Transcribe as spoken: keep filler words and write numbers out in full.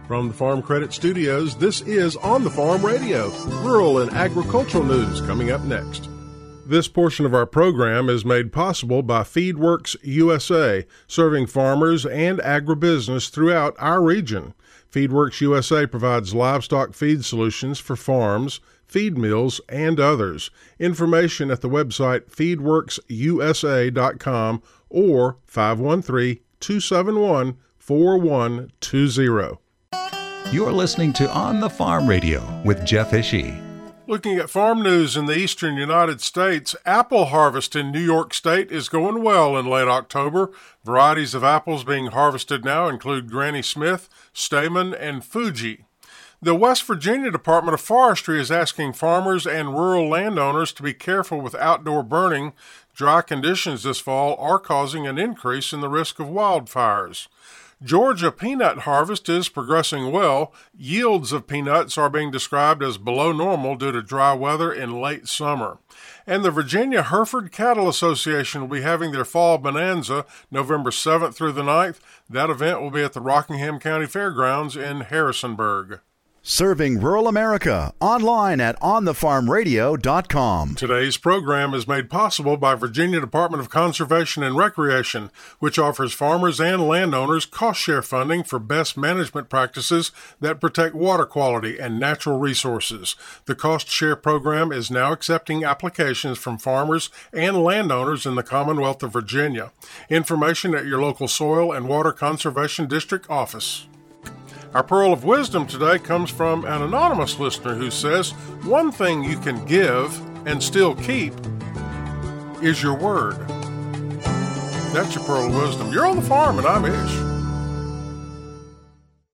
From the Farm Credit Studios, this is On the Farm Radio, rural and agricultural news coming up next. This portion of our program is made possible by FeedWorks U S A, serving farmers and agribusiness throughout our region. FeedWorks U S A provides livestock feed solutions for farms, feed mills, and others. Information at the website feed works u s a dot com or five one three, two seven one, four one two zero. You're listening to On the Farm Radio with Jeff Ishii. Looking at farm news in the eastern United States, apple harvest in New York State is going well in late October. Varieties of apples being harvested now include Granny Smith, Stamen, and Fuji. The West Virginia Department of Forestry is asking farmers and rural landowners to be careful with outdoor burning. Dry conditions this fall are causing an increase in the risk of wildfires. Georgia peanut harvest is progressing well. Yields of peanuts are being described as below normal due to dry weather in late summer. And the Virginia Hereford Cattle Association will be having their Fall Bonanza November seventh through the ninth. That event will be at the Rockingham County Fairgrounds in Harrisonburg. Serving rural America, online at on the farm radio dot com. Today's program is made possible by Virginia Department of Conservation and Recreation, which offers farmers and landowners cost-share funding for best management practices that protect water quality and natural resources. The cost-share program is now accepting applications from farmers and landowners in the Commonwealth of Virginia. Information at your local Soil and Water Conservation District office. Our Pearl of Wisdom today comes from an anonymous listener who says, one thing you can give and still keep is your word. That's your Pearl of Wisdom. You're on the farm, and I'm Ish.